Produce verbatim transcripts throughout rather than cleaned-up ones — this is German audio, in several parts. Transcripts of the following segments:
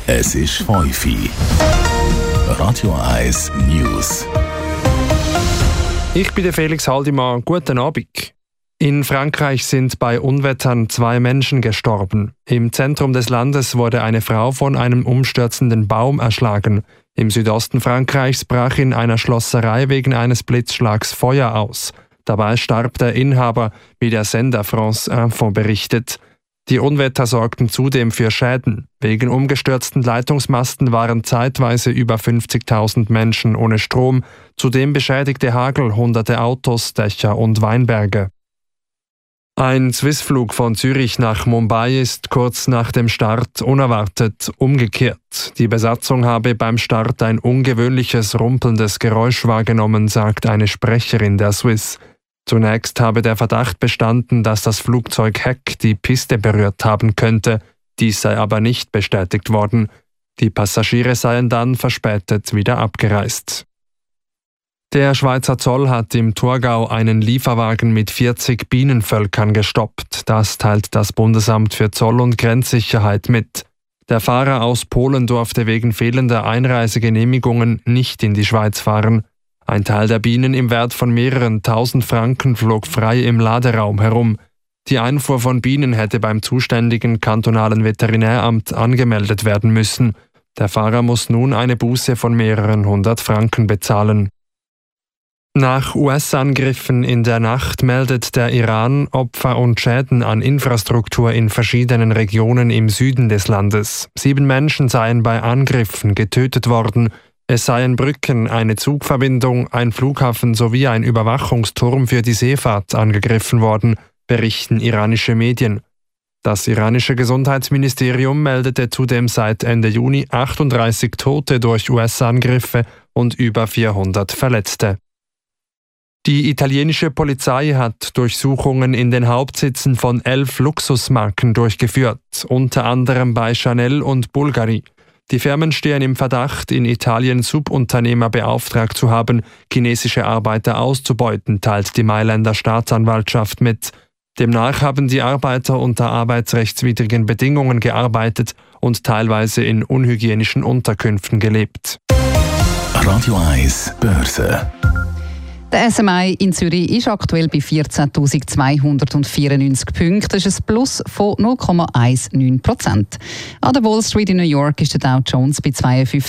Es ist fünf Uhr. Radio eins News. Ich bin der Felix Haldimann. Guten Abend. In Frankreich sind bei Unwettern zwei Menschen gestorben. Im Zentrum des Landes wurde eine Frau von einem umstürzenden Baum erschlagen. Im Südosten Frankreichs brach in einer Schlosserei wegen eines Blitzschlags Feuer aus. Dabei starb der Inhaber, wie der Sender France Info berichtet. Die Unwetter sorgten zudem für Schäden. Wegen umgestürzten Leitungsmasten waren zeitweise über fünfzigtausend Menschen ohne Strom. Zudem beschädigte Hagel hunderte Autos, Dächer und Weinberge. Ein Swissflug von Zürich nach Mumbai ist kurz nach dem Start unerwartet umgekehrt. Die Besatzung habe beim Start ein ungewöhnliches rumpelndes Geräusch wahrgenommen, sagt eine Sprecherin der Swiss. Zunächst habe der Verdacht bestanden, dass das Flugzeugheck die Piste berührt haben könnte. Dies sei aber nicht bestätigt worden. Die Passagiere seien dann verspätet wieder abgereist. Der Schweizer Zoll hat im Thurgau einen Lieferwagen mit vierzig Bienenvölkern gestoppt. Das teilt das Bundesamt für Zoll- und Grenzsicherheit mit. Der Fahrer aus Polen durfte wegen fehlender Einreisegenehmigungen nicht in die Schweiz fahren. Ein Teil der Bienen im Wert von mehreren tausend Franken flog frei im Laderaum herum. Die Einfuhr von Bienen hätte beim zuständigen kantonalen Veterinäramt angemeldet werden müssen. Der Fahrer muss nun eine Buße von mehreren hundert Franken bezahlen. Nach U S-Angriffen in der Nacht meldet der Iran Opfer und Schäden an Infrastruktur in verschiedenen Regionen im Süden des Landes. Sieben Menschen seien bei Angriffen getötet worden. Es seien Brücken, eine Zugverbindung, ein Flughafen sowie ein Überwachungsturm für die Seefahrt angegriffen worden, berichten iranische Medien. Das iranische Gesundheitsministerium meldete zudem seit Ende Juni achtunddreißig Tote durch U S-Angriffe und über vierhundert Verletzte. Die italienische Polizei hat Durchsuchungen in den Hauptsitzen von elf Luxusmarken durchgeführt, unter anderem bei Chanel und Bulgari. Die Firmen stehen im Verdacht, in Italien Subunternehmer beauftragt zu haben, chinesische Arbeiter auszubeuten, teilt die Mailänder Staatsanwaltschaft mit. Demnach haben die Arbeiter unter arbeitsrechtswidrigen Bedingungen gearbeitet und teilweise in unhygienischen Unterkünften gelebt. Radio eins Börse. Der S M I in Zürich ist aktuell bei vierzehntausendzweihundertvierundneunzig Punkten. Das ist ein Plus von null Komma neunzehn Prozent. An der Wall Street in New York ist der Dow Jones bei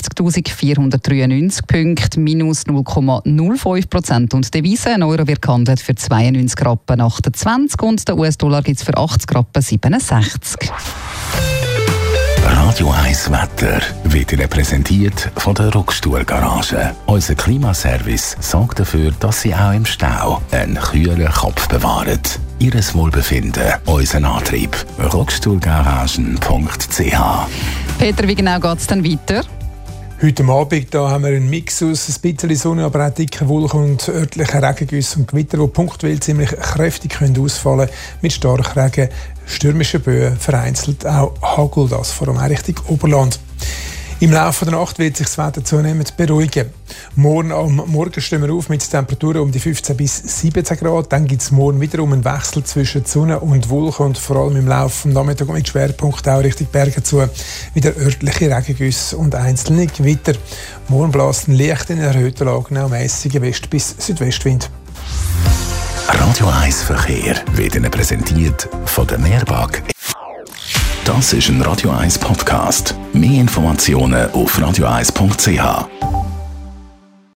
zweiundfünfzigtausendvierhundertdreiundneunzig Punkten, minus null Komma null fünf Prozent. Und die Devise, ein Euro wird gehandelt für zweiundneunzig Rappen achtundzwanzig und der U S-Dollar gibt es für achtzig Rappen siebenundsechzig. Radio eins Wetter wird Ihnen präsentiert von der Rockstuhl Garage. Unser Klimaservice sorgt dafür, dass Sie auch im Stau einen kühlen Kopf bewahren. Ihres Wohlbefinden, unser Antrieb. rockstuhlgaragen punkt c h. Peter, wie genau geht es dann weiter? Heute Abend da haben wir einen Mix aus ein bisschen Sonne, aber auch dicke Wolken und örtliche Regengüsse und Gewitter, die punktuell ziemlich kräftig können ausfallen können, mit Starkregen, stürmischen Böen, vereinzelt auch Hagel, das vor allem auch Richtung Oberland. Im Laufe der Nacht wird sich das Wetter zunehmend beruhigen. Morgen am Morgen stehen wir auf mit Temperaturen um die fünfzehn bis siebzehn Grad. Dann gibt es morgen wiederum einen Wechsel zwischen Sonne und Wolken und vor allem im Laufe des Nachmittags mit Schwerpunkt auch Richtung Berge zu. Wieder örtliche Regengüsse und einzelne Gewitter. Morgen bläst ein leicht in erhöhten Lagen auch mäßiger West- bis Südwestwind. Radio eins Verkehr wird Ihnen präsentiert von der Meerbag. Das ist ein Radio eins Podcast. Mehr Informationen auf radio eins punkt c h.